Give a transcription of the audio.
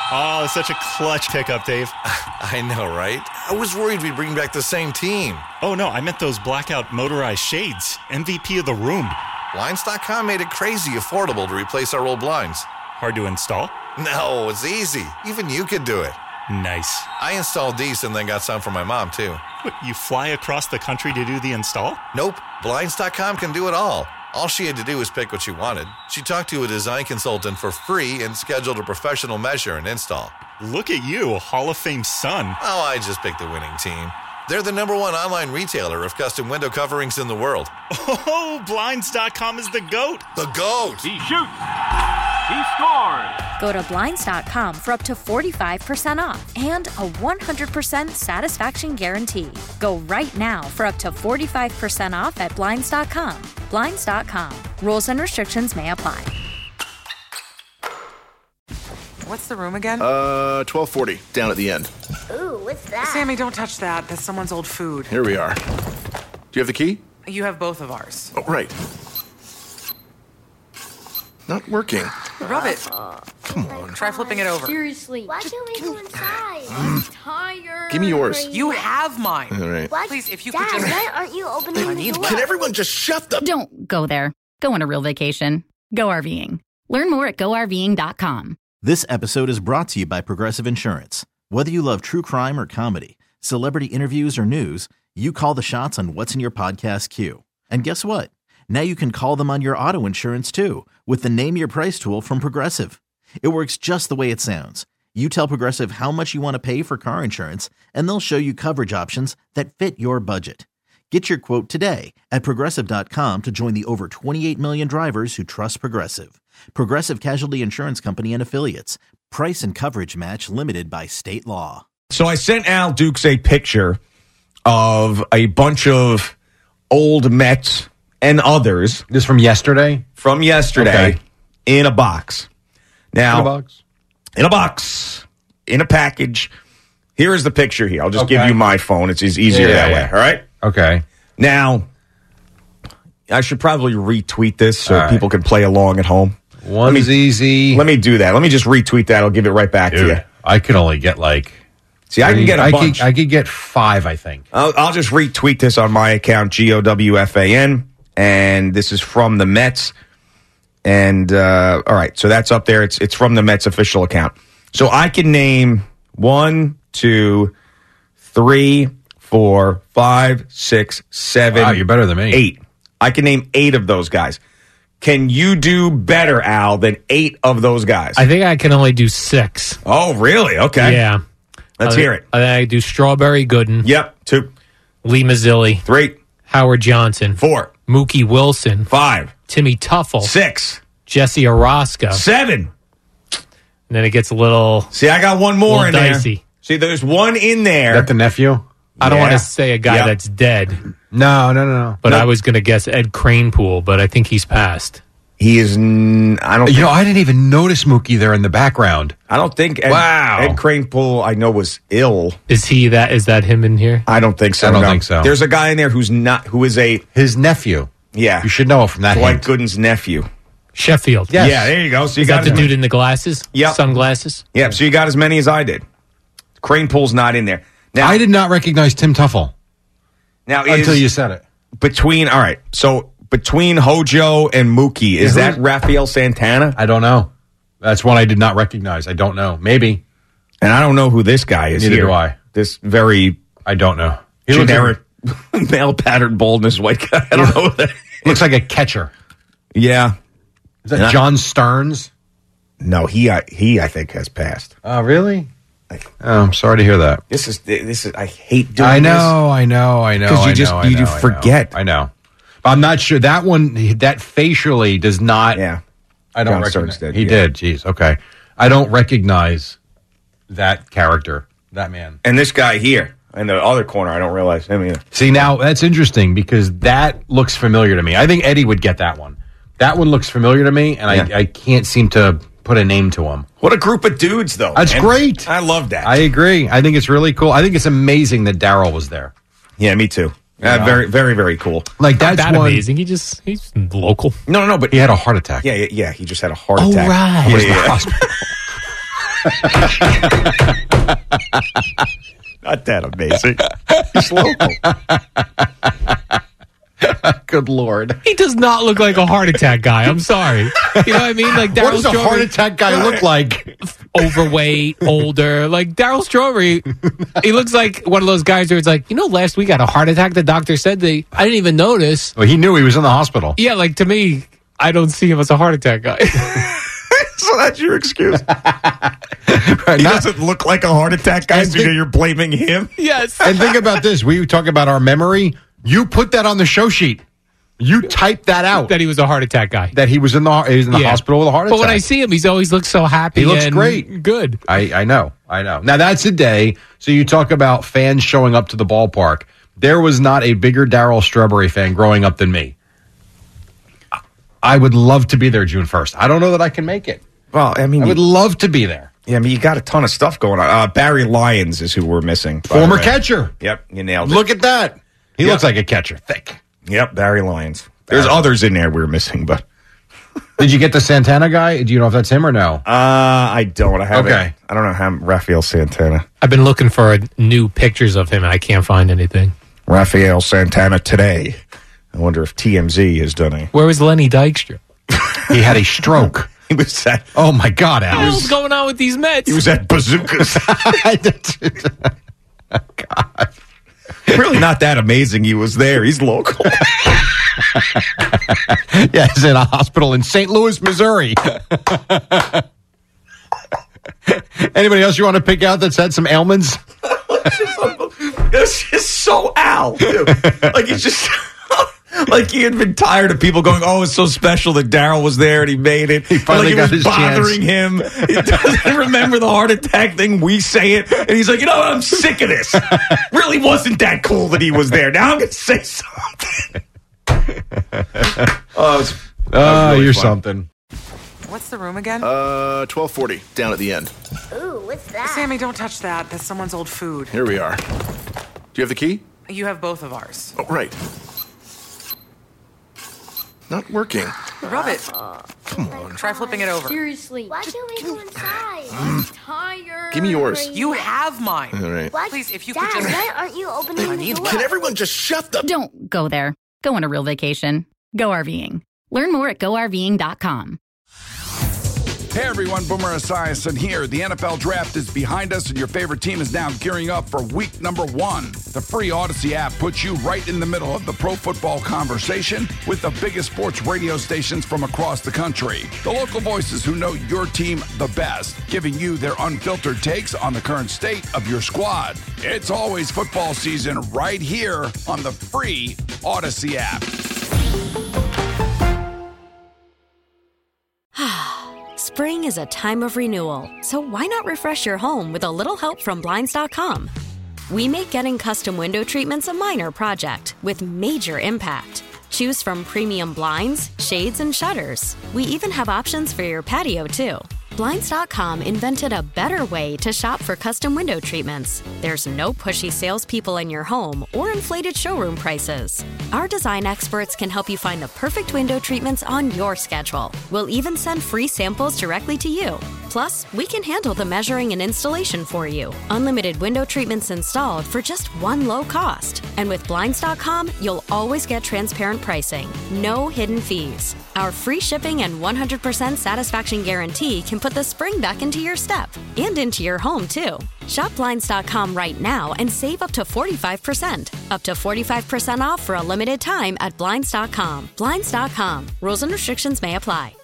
Oh, such a clutch pickup, Dave. I know, right? I was worried we'd bring back the same team. Oh, no, I meant those blackout motorized shades. MVP of the room. Blinds.com made it crazy affordable to replace our old blinds. Hard to install? No, it's easy. Even you could do it. Nice. I installed these and then got some for my mom, too. What, you fly across the country to do the install? Nope. Blinds.com can do it all. All she had to do was pick what she wanted. She talked to a design consultant for free and scheduled a professional measure and install. Look at you, Hall of Fame son. Oh, I just picked the winning team. They're the #1 online retailer of custom window coverings in the world. Oh, Blinds.com is the GOAT. The GOAT! He shoots. He scores. Go to Blinds.com for up to 45% off and a 100% satisfaction guarantee. Go right now for up to 45% off at Blinds.com. Blinds.com. Rules and restrictions may apply. What's the room again? 1240, down at the end. Ooh, what's that? Sammy, don't touch that. That's someone's old food. Here we are. Do you have the key? You have both of ours. Oh, right. Not working. Rub it. Come on. Try flipping it over. Seriously. Why can't we go inside? I'm tired. Give me yours. You have mine. All right. What? Please, if you Dad, could just... why aren't you opening the door? Can everyone just shut the... Don't go there. Go on a real vacation. Go RVing. Learn more at GoRVing.com. This episode is brought to you by Progressive Insurance. Whether you love true crime or comedy, celebrity interviews or news, you call the shots on what's in your podcast queue. And guess what? Now you can call them on your auto insurance too with the Name Your Price tool from Progressive. It works just the way it sounds. You tell Progressive how much you want to pay for car insurance, and they'll show you coverage options that fit your budget. Get your quote today at Progressive.com to join the over 28 million drivers who trust Progressive. Progressive Casualty Insurance Company and Affiliates. Price and coverage match limited by state law. So I sent Al Dukes a picture of a bunch of old Mets and others. This from yesterday? From yesterday, okay. In a box. Now, in a box? In a box. In a package. Here is the picture here. I'll just give you my phone. It's easier that way. All right? Okay. Now, I should probably retweet this so people can play along at home. One's easy. Let me do that. Let me just retweet that. I'll give it right back to you. I could only get like... See, I can get a bunch. I could get 5, I think. I'll just retweet this on my account, GOWFAN, and this is from the Mets. And, all right, so that's up there. It's from the Mets official account. So I can name 1, 2, 3, 4, 5, 6, 7. Wow, you're better than me. 8. I can name 8 of those guys. Can you do better, Al, than 8 of those guys? I think I can only do 6. Oh, really? Okay. Yeah. Let's hear it. I think I do Strawberry Gooden. Yep. 2. Lee Mazzilli. 3. Howard Johnson. 4. Mookie Wilson. 5. Timmy Tuffle. 6. Jesse Orosco. 7. And then it gets a little... See, I got one more in dicey. there. See, there's one in there. Is that the nephew? I don't want to say a guy that's dead. No. But I was going to guess Ed Kranepool, but I think he's passed. He is... I didn't even notice Mookie there in the background. I don't think Ed Kranepool, I know, was ill. Is that him in here? I don't think so. I don't think so. There's a guy in there who is his nephew. Yeah. You should know it from that Dwight Gooden's nephew. Sheffield. Yes. Yeah, there you go. So you is got that the dude in the glasses? Yep. Sunglasses? Yeah, so you got as many as I did. Kranepool's not in there. Now, I did not recognize Tim Tuffle. Now, until you said it. Between Hojo and Mookie, is that Rafael Santana? I don't know. That's one I did not recognize. I don't know. Maybe. And I don't know who this guy is. Neither here. do I. This very... I don't know. He generic male pattern baldness white guy. I don't know who that is. Looks like a catcher. Yeah. Is that John Stearns? No, he I think has passed. Oh, really? I'm sorry to hear that. This is I hate doing this. I know. Because you forget. I know. But I'm not sure. That one, that facially does not. Yeah. I don't John recognize. Stearns did, He did. Jeez. Okay. I don't recognize that character, that man. And this guy here in the other corner, I don't realize him either. See, now that's interesting because that looks familiar to me. I think Eddie would get that one. That one looks familiar to me, and I can't seem to put a name to him. What a group of dudes, though. That's great. I love that. I agree. I think it's really cool. I think it's amazing that Darryl was there. Yeah, me too. Very, very, very cool. Like that's Not that one, amazing. He's local. No, but he had a heart attack. Yeah. He just had a heart attack. Right. Was the hospital. Not that amazing. He's local. Good Lord. He does not look like a heart attack guy. I'm sorry. You know what I mean? Like What Darryl does a heart Strawberry, attack guy look like? overweight, older. Like Darryl Strawberry, he looks like one of those guys where it's like, last week I had a heart attack. The doctor said I didn't even notice. Well, he knew he was in the hospital. Yeah, like to me, I don't see him as a heart attack guy. So that's your excuse. He doesn't look like a heart attack guy, so you're blaming him? Yes. And think about this. We talk about our memory. You put that on the show sheet. You typed that out. That he was a heart attack guy. That he was in the hospital with a heart attack. But when I see him, he's always looks so happy. He looks and great. Good. I know. Now, that's a day. So you talk about fans showing up to the ballpark. There was not a bigger Darryl Strawberry fan growing up than me. I would love to be there June 1st. I don't know that I can make it. Well, I mean, I would love to be there. Yeah, I mean, you got a ton of stuff going on. Barry Lyons is who we're missing. Former catcher. Yep, you nailed it. Look at that. He looks like a catcher. Thick. Yep, Barry Lyons. There's others in there we were missing, but... Did you get the Santana guy? Do you know if that's him or no? I don't. I haven't. Okay. I don't know how Rafael Santana. I've been looking for new pictures of him, and I can't find anything. Rafael Santana today. I wonder if TMZ has done Where was Lenny Dykstra? He had a stroke. He was at... Oh, my God, Al. What the hell's going on with these Mets? He was at Bazookas. Oh, God. Really not that amazing he was there. He's local. Yeah, he's in a hospital in St. Louis, Missouri. Anybody else you want to pick out that's had some ailments? It's just so Al, dude. Like, he's just... Like he had been tired of people going, "Oh, it's so special that Darryl was there and he made it." He finally got his bothering chance. him. He doesn't remember the heart attack thing. We say it, and he's like, "You know what? I'm sick of this. Really wasn't that cool that he was there. Now I'm going to say something." Really you're fun. Something. What's the room again? 1240, down at the end. Ooh, what's that? Sammy, don't touch that. That's someone's old food. Here we are. Do you have the key? You have both of ours. Oh, right. Not working. Rub it. Come on. Try flipping it over. Seriously. Why can't we go inside? I'm tired. Give me yours. You have mine. All right. What? Please, if you Dad, could just... why aren't you opening the door? Can everyone just shut the... Don't go there. Go on a real vacation. Go RVing. Learn more at GoRVing.com. Hey everyone, Boomer Esiason here. The NFL Draft is behind us and your favorite team is now gearing up for week number 1. The free Odyssey app puts you right in the middle of the pro football conversation with the biggest sports radio stations from across the country. The local voices who know your team the best, giving you their unfiltered takes on the current state of your squad. It's always football season right here on the free Odyssey app. Spring is a time of renewal, so why not refresh your home with a little help from Blinds.com? We make getting custom window treatments a minor project with major impact. Choose from premium blinds, shades, and shutters. We even have options for your patio, too. Blinds.com invented a better way to shop for custom window treatments. There's no pushy salespeople in your home or inflated showroom prices. Our design experts can help you find the perfect window treatments on your schedule. We'll even send free samples directly to you. Plus, we can handle the measuring and installation for you. Unlimited window treatments installed for just one low cost. And with Blinds.com, you'll always get transparent pricing. No hidden fees. Our free shipping and 100% satisfaction guarantee can put the spring back into your step and into your home, too. Shop Blinds.com right now and save up to 45%. Up to 45% off for a limited time at Blinds.com. Blinds.com. Rules and restrictions may apply.